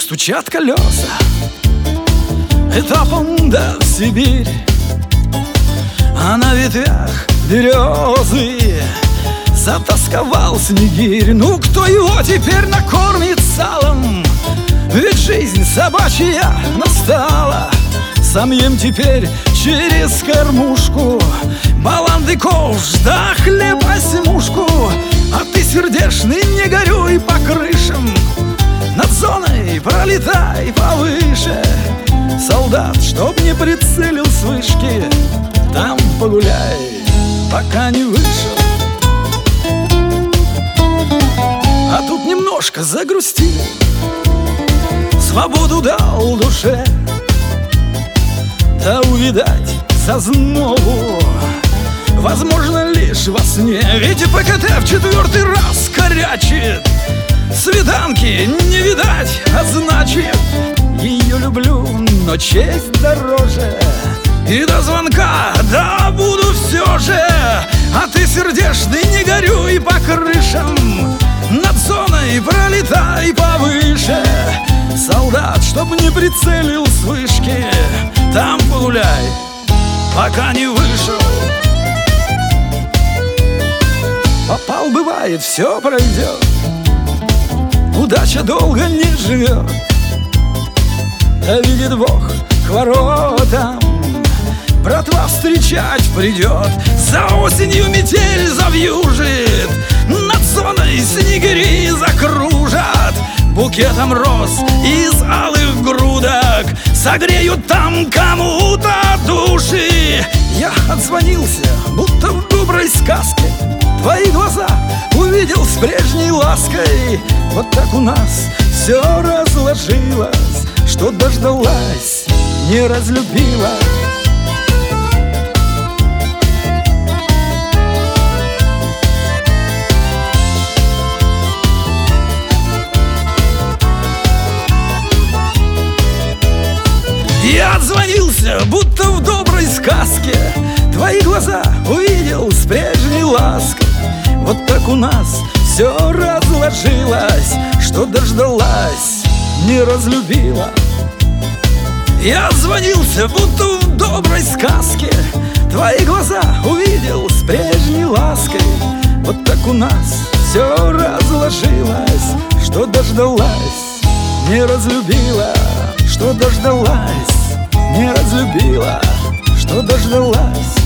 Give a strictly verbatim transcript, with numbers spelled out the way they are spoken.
стучат колеса этапом да в Сибирь, а на ветвях березы затасковал снегирь. Ну кто его теперь накормит салом? Ведь жизнь собачья настала. Сам ем теперь через кормушку баланды ковш да хлеб осьмушку. А ты, сердечный, не горюй по крышам, над зоной пролетай повыше. Солдат, чтоб не прицелил с вышки, там погуляй, пока не вышел. А тут немножко загрустил, свободу дал душе, да увидать зазнобу возможно лишь во сне. Ведь ПКТ в четвертый раз корячит, свиданки не видать, а значит, ее люблю, но честь дороже. И до звонка, да буду все же. А ты, сердечный, не горюй по крышам, над зоной пролетай повыше. Солдат, чтоб не прицелил с вышки, там погуляй, пока не вышел. Попал, бывает, все пройдет, удача долго не живет. Да видит Бог к воротам, братва встречать придет. За осенью метель завьюжит, над зоной снегири закружат. Букетом роз из алых грудок согреют там кому-то души. Я отзвонился, будто в доброй сказке, твои глаза увидел с прежней лаской. Вот так у нас все разложилось, что дождалась, не разлюбила. Я отзвонился, будто в доброй сказке, твои глаза увидел с прежней лаской. Вот так у нас все разложилось, что дождалась, не разлюбила. Я отзвонился, будто в доброй сказке, твои глаза увидел с прежней лаской. Вот так у нас все разложилось, что дождалась, не разлюбила. Что дождалась, не разлюбила, что дождалась,